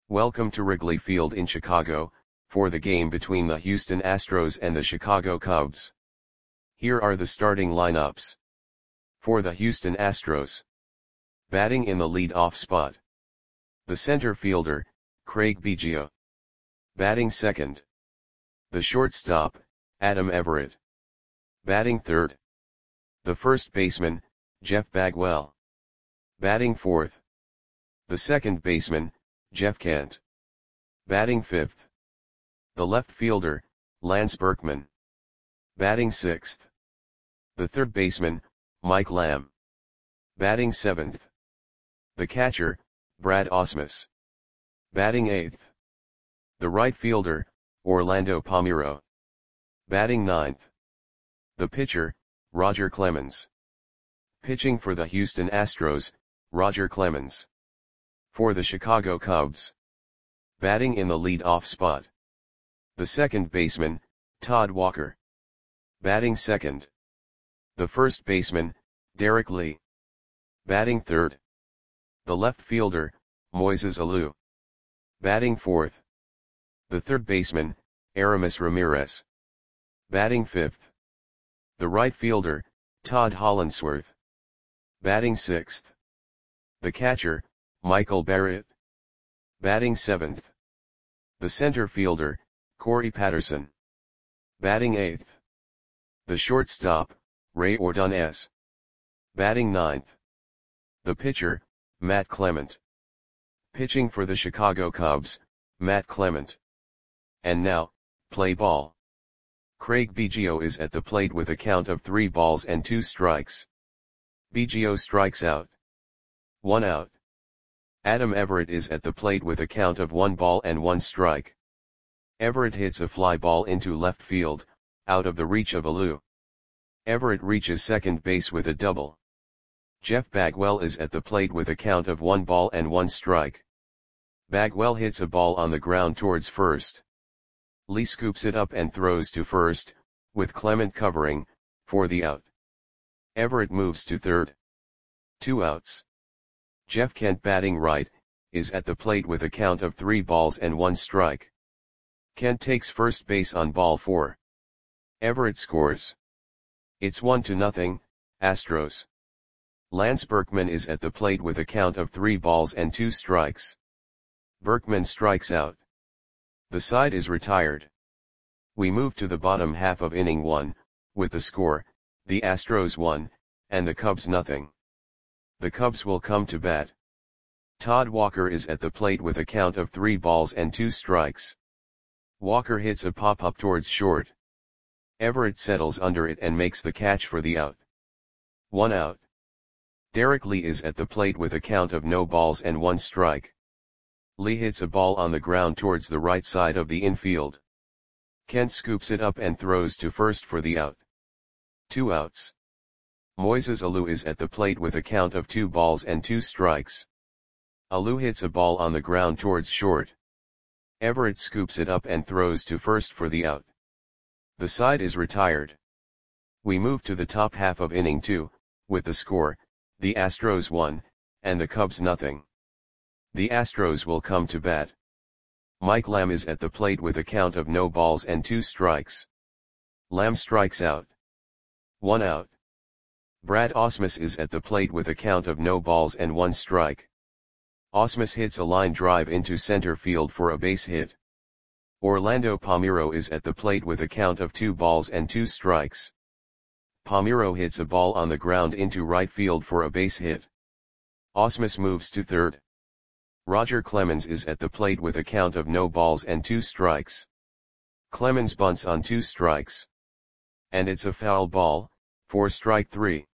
Welcome to Wrigley Field in Chicago, for the game between the Houston Astros and the Chicago Cubs. Here are the starting lineups. For the Houston Astros. Batting in the lead-off spot. The center fielder, Craig Biggio. Batting second. The shortstop, Adam Everett. Batting third. The first baseman, Jeff Bagwell. Batting fourth. The second baseman, Jeff Kent. Batting fifth. The left fielder, Lance Berkman. Batting sixth. The third baseman, Mike Lamb. Batting seventh. The catcher, Brad Ausmus. Batting eighth. The right fielder, Orlando Palmeiro. Batting ninth. The pitcher, Roger Clemens. Pitching for the Houston Astros, Roger Clemens. For the Chicago Cubs. Batting in the lead-off spot. The second baseman, Todd Walker. Batting second. The first baseman, Derek Lee. Batting third. The left fielder, Moises Alou. Batting fourth. The third baseman, Aramis Ramirez. Batting fifth. The right fielder, Todd Hollandsworth. Batting sixth. The catcher, Michael Barrett. Batting seventh. The center fielder, Corey Patterson. Batting eighth. The shortstop, Ray Ordonez. Batting ninth. The pitcher, Matt Clement. Pitching for the Chicago Cubs, Matt Clement. And now, play ball. Craig Biggio is at the plate with a count of 3 balls and 2 strikes. Biggio strikes out. 1 out. Adam Everett is at the plate with a count of 1 ball and 1 strike. Everett hits a fly ball into left field, out of the reach of Alou. Everett reaches second base with a double. Jeff Bagwell is at the plate with a count of 1 ball and 1 strike. Bagwell hits a ball on the ground towards first. Lee scoops it up and throws to first, with Clement covering, for the out. Everett moves to third. 2 outs. Jeff Kent, batting right, is at the plate with a count of 3 balls and 1 strike. Kent takes first base on ball 4. Everett scores. It's 1-0, Astros. Lance Berkman is at the plate with a count of 3 balls and 2 strikes. Berkman strikes out. The side is retired. We move to the bottom half of inning 1, with the score, the Astros 1, and the Cubs 0. The Cubs will come to bat. Todd Walker is at the plate with a count of 3 balls and 2 strikes. Walker hits a pop-up towards short. Everett settles under it and makes the catch for the out. 1 out. Derek Lee is at the plate with a count of no balls and 1 strike. Lee hits a ball on the ground towards the right side of the infield. Kent scoops it up and throws to first for the out. 2 outs. Moises Alou is at the plate with a count of 2 balls and 2 strikes. Alou hits a ball on the ground towards short. Everett scoops it up and throws to first for the out. The side is retired. We move to the top half of inning 2, with the score, the Astros 1, and the Cubs 0. The Astros will come to bat. Mike Lamb is at the plate with a count of no balls and 2 strikes. Lamb strikes out. 1 out. Brad Ausmus is at the plate with a count of no balls and 1 strike. Ausmus hits a line drive into center field for a base hit. Orlando Palmeiro is at the plate with a count of 2 balls and 2 strikes. Palmeiro hits a ball on the ground into right field for a base hit. Ausmus moves to third. Roger Clemens is at the plate with a count of no balls and 2 strikes. Clemens bunts on 2 strikes. And it's a foul ball, for strike 3.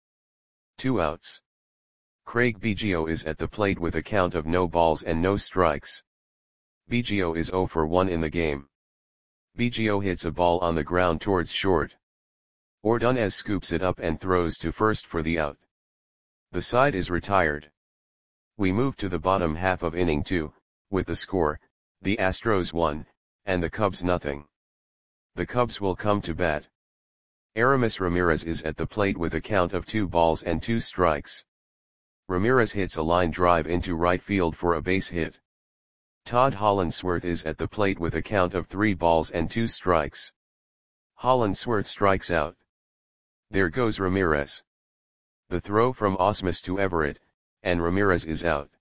2 outs. Craig Biggio is at the plate with a count of no balls and no strikes. Biggio is 0 for 1 in the game. Biggio hits a ball on the ground towards short. Ordonez scoops it up and throws to first for the out. The side is retired. We move to the bottom half of inning 2, with the score, the Astros 1, and the Cubs 0. The Cubs will come to bat. Aramis Ramirez is at the plate with a count of 2 balls and 2 strikes. Ramirez hits a line drive into right field for a base hit. Todd Hollandsworth is at the plate with a count of 3 balls and 2 strikes. Hollandsworth strikes out. There goes Ramirez. The throw from Ausmus to Everett, and Ramirez is out.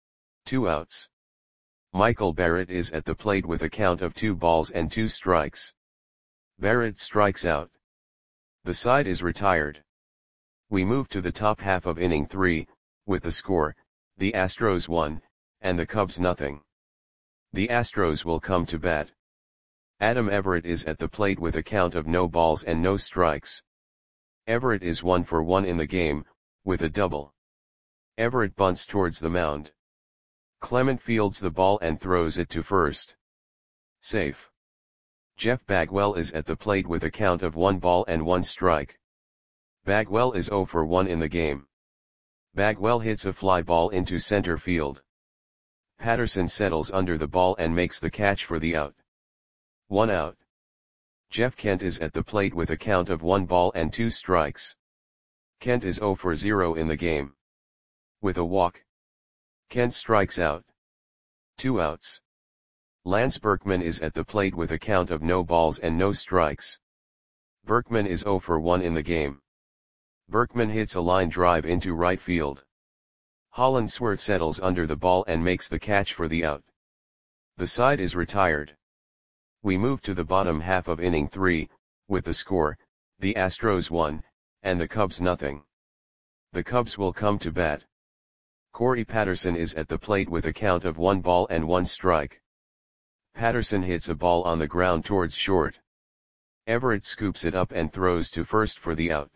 2 outs. Michael Barrett is at the plate with a count of 2 balls and 2 strikes. Barrett strikes out. The side is retired. We move to the top half of inning 3, with the score, the Astros 1, and the Cubs nothing. The Astros will come to bat. Adam Everett is at the plate with a count of no balls and no strikes. Everett is 1 for 1 in the game, with a double. Everett bunts towards the mound. Clement fields the ball and throws it to first. Safe. Jeff Bagwell is at the plate with a count of 1 ball and 1 strike. Bagwell is 0 for 1 in the game. Bagwell hits a fly ball into center field. Patterson settles under the ball and makes the catch for the out. 1 out. Jeff Kent is at the plate with a count of 1 ball and 2 strikes. Kent is 0 for 0 in the game. With a walk, Kent strikes out. 2 outs. Lance Berkman is at the plate with a count of no balls and no strikes. Berkman is 0 for 1 in the game. Berkman hits a line drive into right field. Hollandsworth settles under the ball and makes the catch for the out. The side is retired. We move to the bottom half of inning 3, with the score, the Astros 1, and the Cubs nothing. The Cubs will come to bat. Corey Patterson is at the plate with a count of 1 ball and 1 strike. Patterson hits a ball on the ground towards short. Everett scoops it up and throws to first for the out.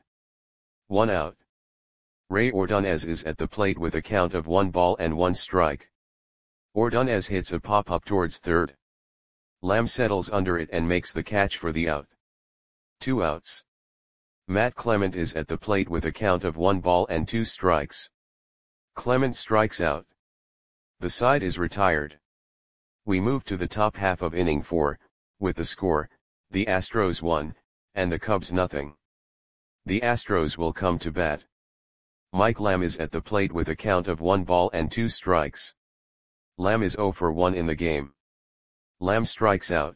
1 out. Ray Ordonez is at the plate with a count of 1 ball and 1 strike. Ordonez hits a pop-up towards third. Lamb settles under it and makes the catch for the out. 2 outs. Matt Clement is at the plate with a count of 1 ball and 2 strikes. Clement strikes out. The side is retired. We move to the top half of inning 4, with the score, the Astros 1, and the Cubs nothing. The Astros will come to bat. Mike Lamb is at the plate with a count of 1 ball and 2 strikes. Lamb is 0 for 1 in the game. Lamb strikes out.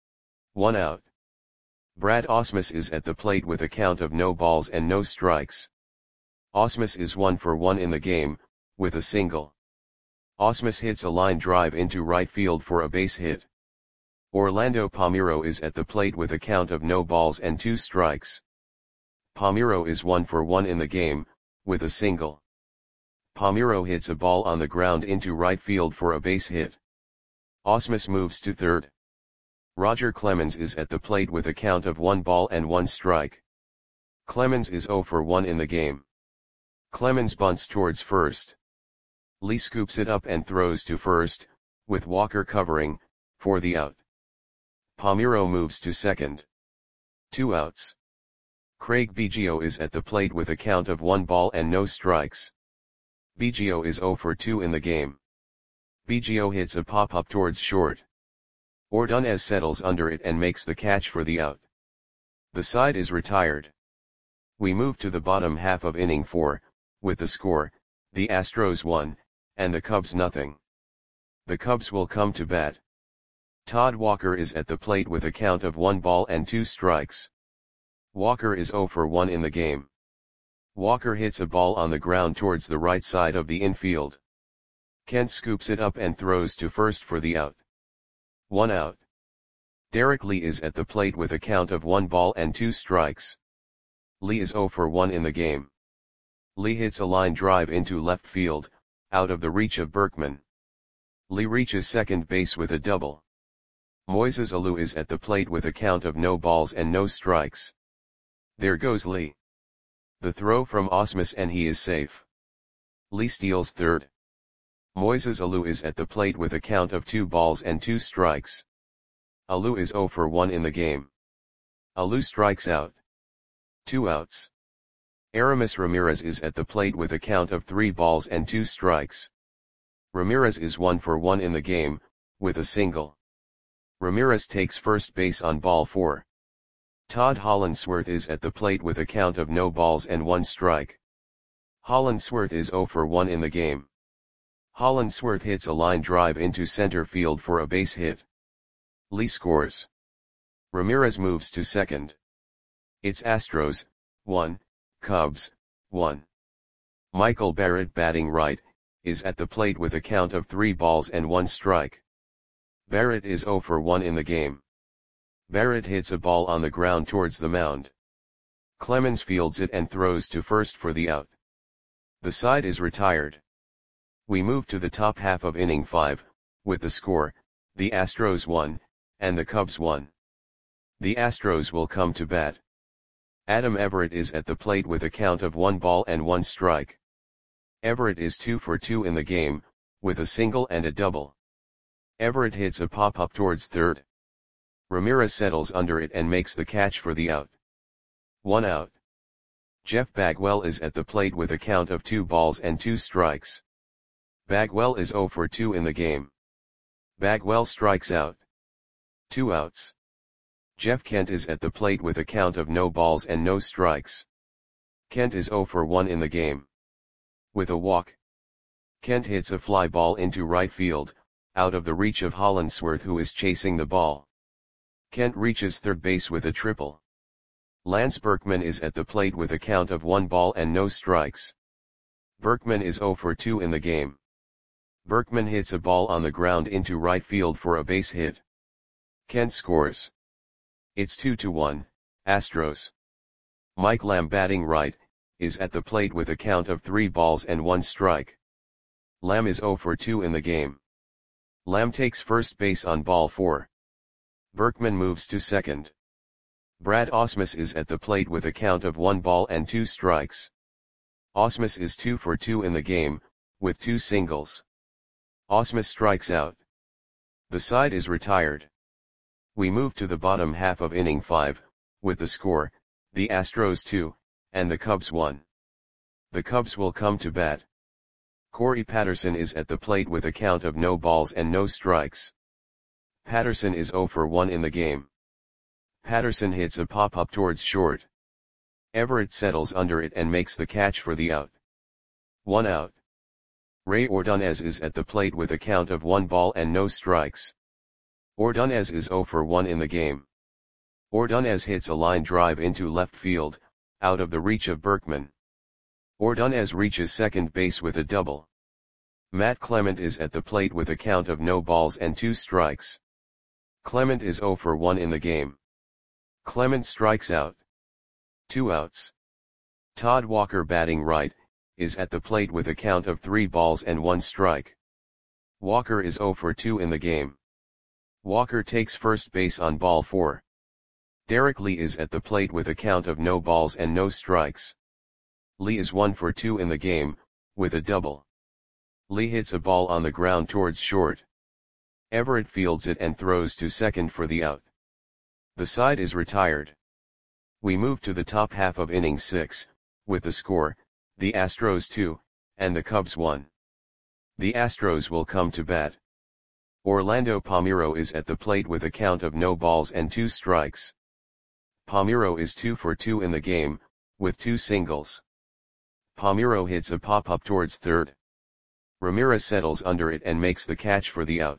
1 out. Brad Ausmus is at the plate with a count of no balls and no strikes. Ausmus is 1 for 1 in the game, with a single. Ausmus hits a line drive into right field for a base hit. Orlando Palmeiro is at the plate with a count of no balls and 2 strikes. Palmeiro is 1 for 1 in the game, with a single. Palmeiro hits a ball on the ground into right field for a base hit. Ausmus moves to third. Roger Clemens is at the plate with a count of 1 ball and 1 strike. Clemens is 0 for 1 in the game. Clemens bunts towards first. Lee scoops it up and throws to first, with Walker covering, for the out. Palmeiro moves to second. 2 outs. Craig Biggio is at the plate with a count of 1 ball and no strikes. Biggio is 0 for 2 in the game. Biggio hits a pop-up towards short. Ordonez settles under it and makes the catch for the out. The side is retired. We move to the bottom half of inning 4, with the score, the Astros 1, and the Cubs nothing. The Cubs will come to bat. Todd Walker is at the plate with a count of 1 ball and 2 strikes. Walker is 0 for 1 in the game. Walker hits a ball on the ground towards the right side of the infield. Kent scoops it up and throws to first for the out. 1 out. Derek Lee is at the plate with a count of 1 ball and 2 strikes. Lee is 0 for 1 in the game. Lee hits a line drive into left field, out of the reach of Berkman. Lee reaches second base with a double. Moises Alou is at the plate with a count of no balls and no strikes. There goes Lee. The throw from Ausmus and he is safe. Lee steals third. Moises Alou is at the plate with a count of 2 balls and 2 strikes. Alou is 0 for 1 in the game. Alou strikes out. 2 outs. Aramis Ramirez is at the plate with a count of 3 balls and 2 strikes. Ramirez is 1 for 1 in the game, with a single. Ramirez takes first base on ball 4. Todd Hollandsworth is at the plate with a count of no balls and 1 strike. Hollandsworth is 0 for 1 in the game. Hollandsworth hits a line drive into center field for a base hit. Lee scores. Ramirez moves to second. It's Astros, 1, Cubs, 1. Michael Barrett, batting right, is at the plate with a count of 3 balls and 1 strike. Barrett is 0 for 1 in the game. Barrett hits a ball on the ground towards the mound. Clemens fields it and throws to first for the out. The side is retired. We move to the top half of inning 5, with the score, the Astros 1, and the Cubs 1. The Astros will come to bat. Adam Everett is at the plate with a count of 1 ball and 1 strike. Everett is 2 for 2 in the game, with a single and a double. Everett hits a pop-up towards third. Ramirez settles under it and makes the catch for the out. 1 out. Jeff Bagwell is at the plate with a count of 2 balls and 2 strikes. Bagwell is 0 for 2 in the game. Bagwell strikes out. 2 outs. Jeff Kent is at the plate with a count of no balls and no strikes. Kent is 0 for 1 in the game. With a walk, Kent hits a fly ball into right field, out of the reach of Hollandsworth, who is chasing the ball. Kent reaches third base with a triple. Lance Berkman is at the plate with a count of 1 ball and no strikes. Berkman is 0 for 2 in the game. Berkman hits a ball on the ground into right field for a base hit. Kent scores. It's 2-1, Astros. Mike Lamb, batting right, is at the plate with a count of 3 balls and 1 strike. Lamb is 0 for 2 in the game. Lamb takes first base on ball 4. Berkman moves to second. Brad Ausmus is at the plate with a count of 1 ball and 2 strikes. Ausmus is 2 for 2 in the game, with 2 singles. Ausmus strikes out. The side is retired. We move to the bottom half of inning 5, with the score, the Astros 2, and the Cubs 1. The Cubs will come to bat. Corey Patterson is at the plate with a count of no balls and no strikes. Patterson is 0 for 1 in the game. Patterson hits a pop-up towards short. Everett settles under it and makes the catch for the out. 1 out. Ray Ordonez is at the plate with a count of 1 ball and no strikes. Ordonez is 0 for 1 in the game. Ordonez hits a line drive into left field, out of the reach of Berkman. Ordonez reaches second base with a double. Matt Clement is at the plate with a count of no balls and 2 strikes. Clement is 0 for 1 in the game. Clement strikes out. 2 outs. Todd Walker, batting right, is at the plate with a count of 3 balls and 1 strike. Walker is 0 for 2 in the game. Walker takes first base on ball 4. Derek Lee is at the plate with a count of no balls and no strikes. Lee is 1 for 2 in the game, with a double. Lee hits a ball on the ground towards short. Everett fields it and throws to second for the out. The side is retired. We move to the top half of inning 6, with the score, the Astros 2, and the Cubs 1. The Astros will come to bat. Orlando Palmeiro is at the plate with a count of no balls and 2 strikes. Palmeiro is 2 for 2 in the game, with 2 singles. Palmeiro hits a pop-up towards third. Ramirez settles under it and makes the catch for the out.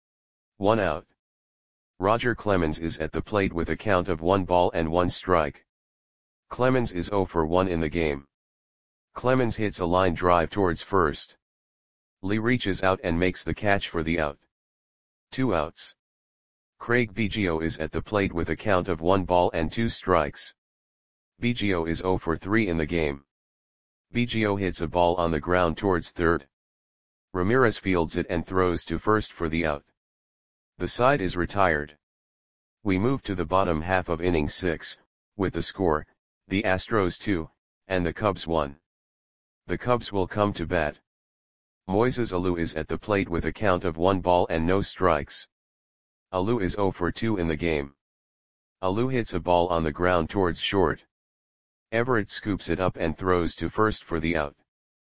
1 out. Roger Clemens is at the plate with a count of 1 ball and 1 strike. Clemens is 0 for 1 in the game. Clemens hits a line drive towards first. Lee reaches out and makes the catch for the out. 2 outs. Craig Biggio is at the plate with a count of 1 ball and 2 strikes. Biggio is 0 for 3 in the game. Biggio hits a ball on the ground towards third. Ramirez fields it and throws to first for the out. The side is retired. We move to the bottom half of inning 6, with the score, the Astros 2, and the Cubs 1. The Cubs will come to bat. Moises Alou is at the plate with a count of 1 ball and no strikes. Alou is 0 for 2 in the game. Alou hits a ball on the ground towards short. Everett scoops it up and throws to first for the out.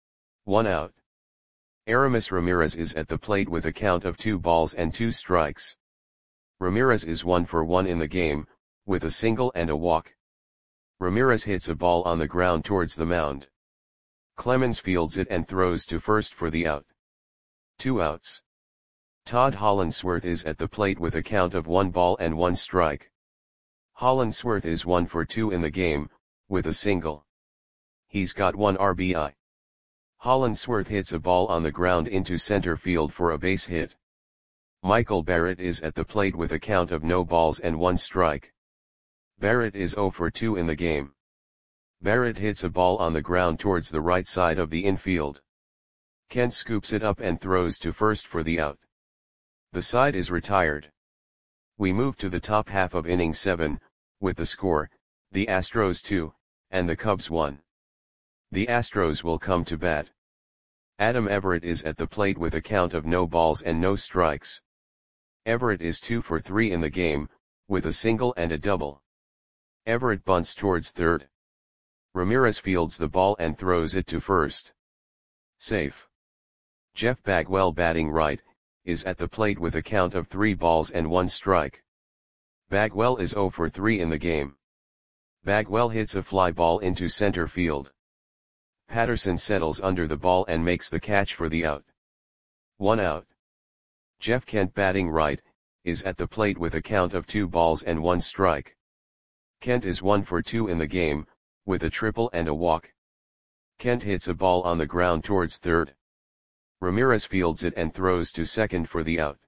1 out. Aramis Ramirez is at the plate with a count of 2 balls and 2 strikes. Ramirez is 1 for 1 in the game, with a single and a walk. Ramirez hits a ball on the ground towards the mound. Clemens fields it and throws to first for the out. 2 outs. Todd Hollandsworth is at the plate with a count of 1 ball and 1 strike. Hollandsworth is 1 for 2 in the game, with a single. He's got 1 RBI. Hollandsworth hits a ball on the ground into center field for a base hit. Michael Barrett is at the plate with a count of no balls and 1 strike. Barrett is 0 for 2 in the game. Barrett hits a ball on the ground towards the right side of the infield. Kent scoops it up and throws to first for the out. The side is retired. We move to the top half of inning 7, with the score, the Astros 2, and the Cubs 1. The Astros will come to bat. Adam Everett is at the plate with a count of no balls and no strikes. Everett is 2 for 3 in the game, with a single and a double. Everett bunts towards third. Ramirez fields the ball and throws it to first. Safe. Jeff Bagwell, batting right, is at the plate with a count of 3 balls and 1 strike. Bagwell is 0 for 3 in the game. Bagwell hits a fly ball into center field. Patterson settles under the ball and makes the catch for the out. 1 out. Jeff Kent, batting right, is at the plate with a count of 2 balls and 1 strike. Kent is 1 for 2 in the game, with a triple and a walk. Kent hits a ball on the ground towards third. Ramirez fields it and throws to second for the out.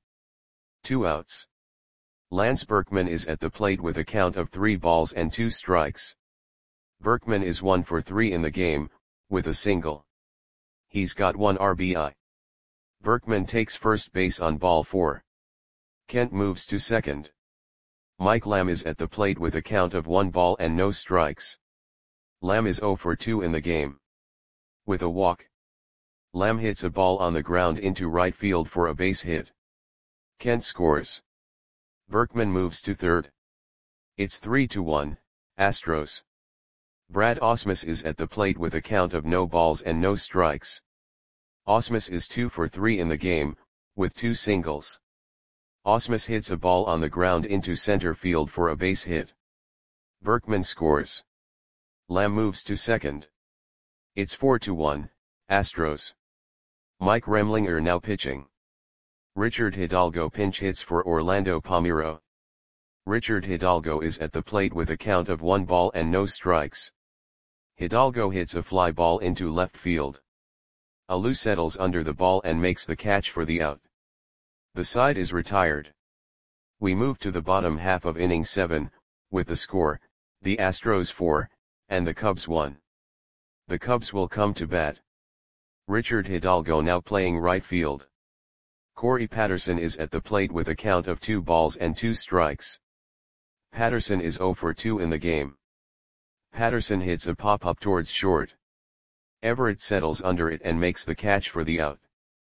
2 outs. Lance Berkman is at the plate with a count of 3 balls and 2 strikes. Berkman is 1 for 3 in the game, with a single. He's got 1 RBI. Berkman takes first base on ball 4. Kent moves to second. Mike Lamb is at the plate with a count of 1 ball and no strikes. Lamb is 0 for 2 in the game. With a walk. Lamb hits a ball on the ground into right field for a base hit. Kent scores. Berkman moves to third. It's 3-1, Astros. Brad Ausmus is at the plate with a count of no balls and no strikes. Ausmus is 2 for 3 in the game, with 2 singles. Ausmus hits a ball on the ground into center field for a base hit. Berkman scores. Lamb moves to second. It's 4-1, Astros. Mike Remlinger now pitching. Richard Hidalgo pinch hits for Orlando Palmeiro. Richard Hidalgo is at the plate with a count of 1 ball and no strikes. Hidalgo hits a fly ball into left field. Alou settles under the ball and makes the catch for the out. The side is retired. We move to the bottom half of inning 7, with the score, the Astros 4, and the Cubs 1. The Cubs will come to bat. Richard Hidalgo now playing right field. Corey Patterson is at the plate with a count of 2 balls and 2 strikes. Patterson is 0 for 2 in the game. Patterson hits a pop-up towards short. Everett settles under it and makes the catch for the out.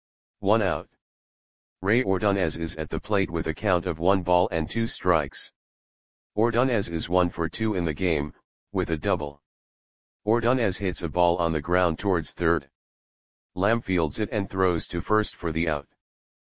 1 out. Ray Ordonez is at the plate with a count of 1 ball and 2 strikes. Ordonez is 1 for 2 in the game, with a double. Ordonez hits a ball on the ground towards third. Lamb fields it and throws to first for the out.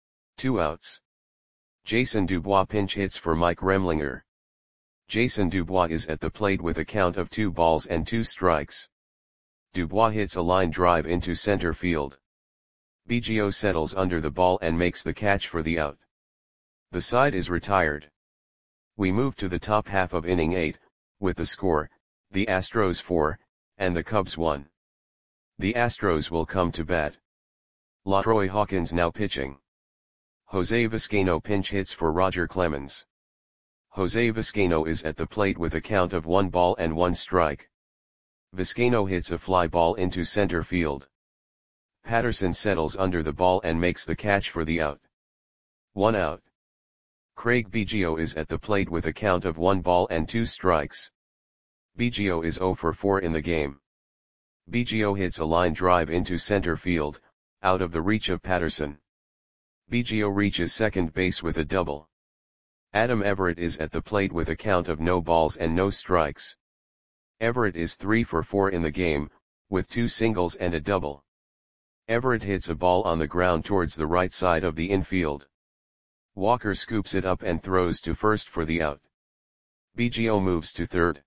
2 outs. Jason Dubois pinch hits for Mike Remlinger. Jason Dubois is at the plate with a count of 2 balls and 2 strikes. Dubois hits a line drive into center field. Biggio settles under the ball and makes the catch for the out. The side is retired. We move to the top half of inning 8, with the score, the Astros 4, and the Cubs 1. The Astros will come to bat. LaTroy Hawkins now pitching. Jose Vizcaino pinch hits for Roger Clemens. Jose Vizcaino is at the plate with a count of 1 ball and 1 strike. Vizcaino hits a fly ball into center field. Patterson settles under the ball and makes the catch for the out. 1 out. Craig Biggio is at the plate with a count of 1 ball and 2 strikes. Biggio is 0 for 4 in the game. Biggio hits a line drive into center field, out of the reach of Patterson. Biggio reaches second base with a double. Adam Everett is at the plate with a count of no balls and no strikes. Everett is 3 for 4 in the game, with 2 singles and a double. Everett hits a ball on the ground towards the right side of the infield. Walker scoops it up and throws to first for the out. Biggio moves to third.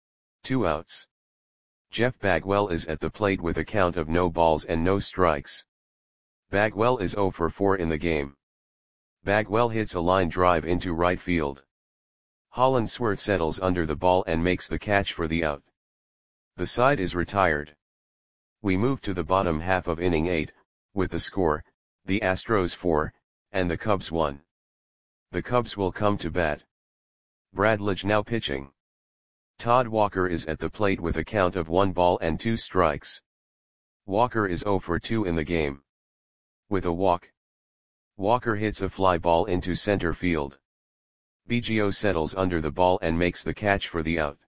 2 outs. Jeff Bagwell is at the plate with a count of no balls and no strikes. Bagwell is 0 for 4 in the game. Bagwell hits a line drive into right field. Hollandsworth settles under the ball and makes the catch for the out. The side is retired. We move to the bottom half of inning 8, with the score, the Astros 4, and the Cubs 1. The Cubs will come to bat. Brad Lidge now pitching. Todd Walker is at the plate with a count of 1 ball and 2 strikes. Walker is 0 for 2 in the game. With a walk, Walker hits a fly ball into center field. Biggio settles under the ball and makes the catch for the out.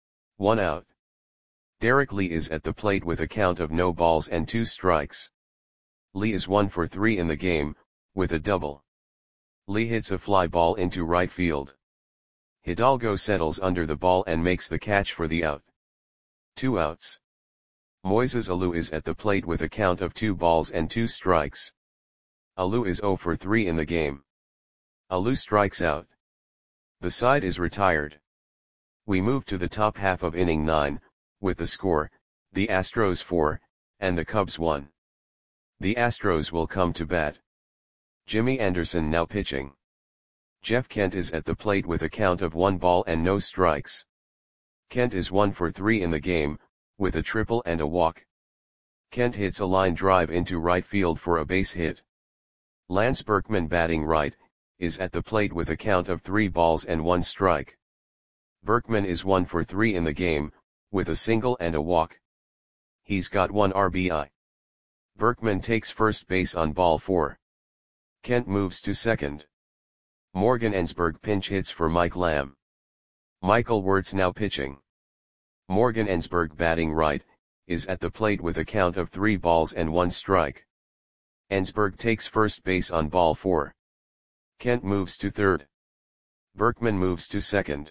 1 out. Derek Lee is at the plate with a count of no balls and 2 strikes. Lee is 1 for 3 in the game, with a double. Lee hits a fly ball into right field. Hidalgo settles under the ball and makes the catch for the out. 2 outs. Moises Alou is at the plate with a count of 2 balls and 2 strikes. Alou is 0 for 3 in the game. Alou strikes out. The side is retired. We move to the top half of inning 9, with the score, the Astros 4, and the Cubs 1. The Astros will come to bat. Jimmy Anderson now pitching. Jeff Kent is at the plate with a count of 1 ball and no strikes. Kent is 1 for 3 in the game, with a triple and a walk. Kent hits a line drive into right field for a base hit. Lance Berkman batting right, is at the plate with a count of 3 balls and 1 strike. Berkman is 1 for 3 in the game, with a single and a walk. He's got 1 RBI. Berkman takes first base on ball 4. Kent moves to second. Morgan Ensberg pinch hits for Mike Lamb. Michael Wirtz now pitching. Morgan Ensberg batting right, is at the plate with a count of 3 balls and 1 strike. Ensberg takes first base on ball 4. Kent moves to third. Berkman moves to second.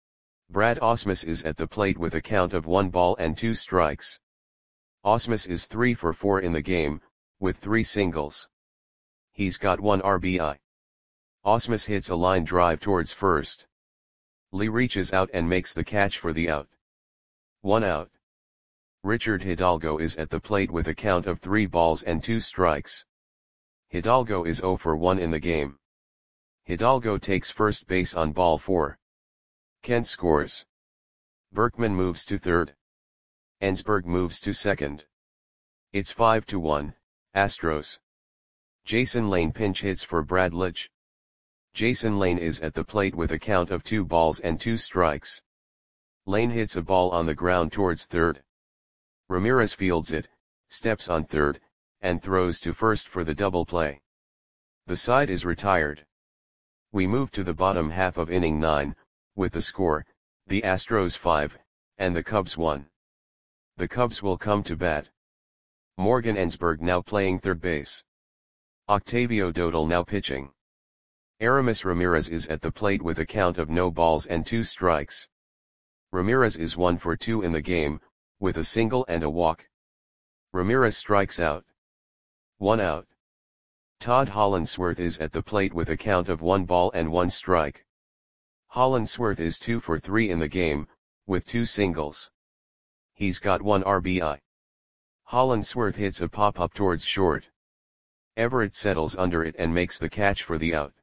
Brad Ausmus is at the plate with a count of 1 ball and 2 strikes. Ausmus is 3 for 4 in the game, with 3 singles. He's got 1 RBI. Ausmus hits a line drive towards first. Lee reaches out and makes the catch for the out. 1 out. Richard Hidalgo is at the plate with a count of 3 balls and 2 strikes. Hidalgo is 0 for 1 in the game. Hidalgo takes first base on ball 4. Kent scores. Berkman moves to third. Ensberg moves to second. It's 5-1, Astros. Jason Lane pinch hits for Brad Lidge. Jason Lane is at the plate with a count of 2 balls and 2 strikes. Lane hits a ball on the ground towards third. Ramirez fields it, steps on third, and throws to first for the double play. The side is retired. We move to the bottom half of inning 9, with the score, the Astros 5, and the Cubs 1. The Cubs will come to bat. Morgan Ensberg now playing third base. Octavio Dodal now pitching. Aramis Ramirez is at the plate with a count of no balls and 2 strikes. Ramirez is 1 for 2 in the game, with a single and a walk. Ramirez strikes out. 1 out. Todd Hollandsworth is at the plate with a count of 1 ball and 1 strike. Hollandsworth is 2 for 3 in the game, with 2 singles. He's got 1 RBI. Hollandsworth hits a pop-up towards short. Everett settles under it and makes the catch for the out.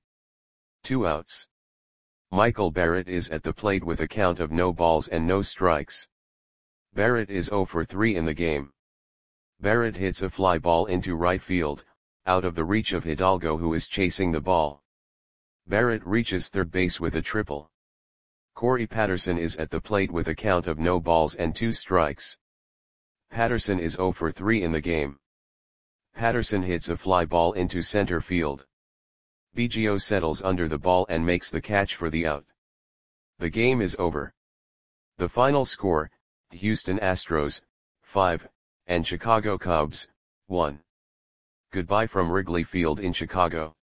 2 outs. Michael Barrett is at the plate with a count of no balls and no strikes. Barrett is 0 for 3 in the game. Barrett hits a fly ball into right field, out of the reach of Hidalgo who is chasing the ball. Barrett reaches third base with a triple. Corey Patterson is at the plate with a count of no balls and 2 strikes. Patterson is 0 for 3 in the game. Patterson hits a fly ball into center field. Biggio settles under the ball and makes the catch for the out. The game is over. The final score, Houston Astros, 5, and Chicago Cubs, 1. Goodbye from Wrigley Field in Chicago.